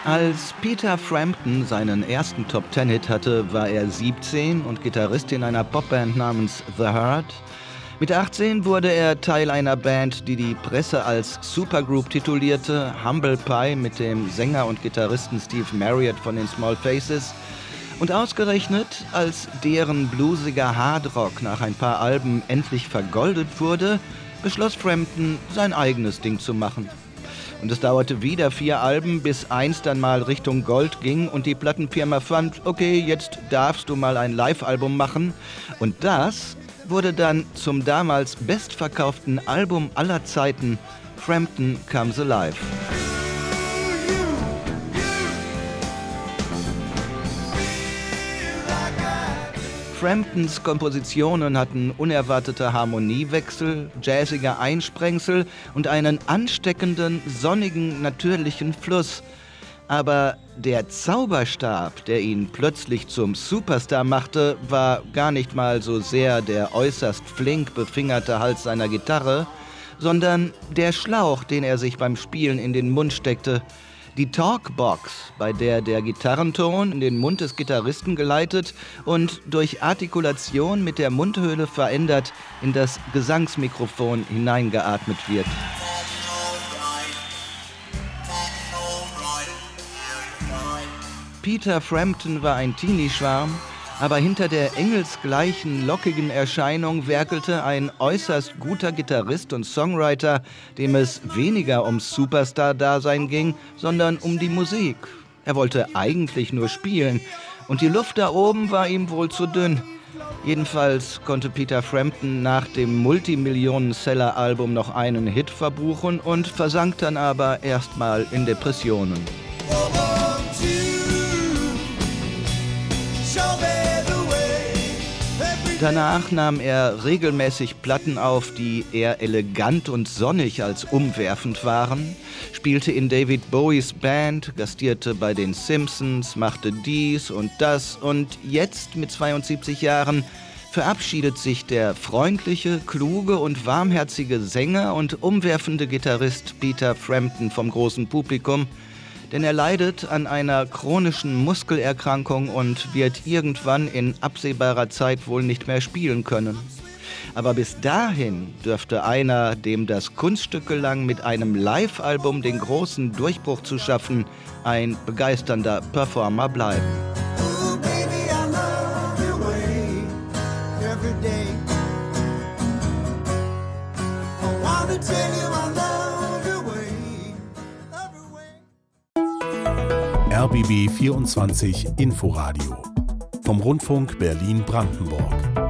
Als Peter Frampton seinen ersten Top-10-Hit hatte, war er 17 und Gitarrist in einer Popband namens The Hurt. Mit 18 wurde er Teil einer Band, die die Presse als Supergroup titulierte, Humble Pie, mit dem Sänger und Gitarristen Steve Marriott von den Small Faces. Und ausgerechnet, als deren bluesiger Hardrock nach ein paar Alben endlich vergoldet wurde, beschloss Frampton, sein eigenes Ding zu machen. Und es dauerte wieder 4 Alben, bis eins dann mal Richtung Gold ging und die Plattenfirma fand, okay, jetzt darfst du mal ein Live-Album machen. Und das wurde dann zum damals bestverkauften Album aller Zeiten, Frampton Comes Alive. Framptons Kompositionen hatten unerwartete Harmoniewechsel, jazzige Einsprengsel und einen ansteckenden, sonnigen, natürlichen Fluss. Aber der Zauberstab, der ihn plötzlich zum Superstar machte, war gar nicht mal so sehr der äußerst flink befingerte Hals seiner Gitarre, sondern der Schlauch, den er sich beim Spielen in den Mund steckte. Die Talkbox, bei der der Gitarrenton in den Mund des Gitarristen geleitet und durch Artikulation mit der Mundhöhle verändert in das Gesangsmikrofon hineingeatmet wird. Peter Frampton war ein Teenie-Schwarm, aber hinter der engelsgleichen, lockigen Erscheinung werkelte ein äußerst guter Gitarrist und Songwriter, dem es weniger ums Superstar-Dasein ging, sondern um die Musik. Er wollte eigentlich nur spielen und die Luft da oben war ihm wohl zu dünn. Jedenfalls konnte Peter Frampton nach dem Multimillionen-Seller-Album noch einen Hit verbuchen und versank dann aber erstmal in Depressionen. Danach nahm er regelmäßig Platten auf, die eher elegant und sonnig als umwerfend waren, spielte in David Bowies Band, gastierte bei den Simpsons, machte dies und das und jetzt mit 72 Jahren verabschiedet sich der freundliche, kluge und warmherzige Sänger und umwerfende Gitarrist Peter Frampton vom großen Publikum, denn er leidet an einer chronischen Muskelerkrankung und wird irgendwann in absehbarer Zeit wohl nicht mehr spielen können. Aber bis dahin dürfte einer, dem das Kunststück gelang, mit einem Live-Album den großen Durchbruch zu schaffen, ein begeisternder Performer bleiben. RBB 24 Inforadio vom Rundfunk Berlin-Brandenburg.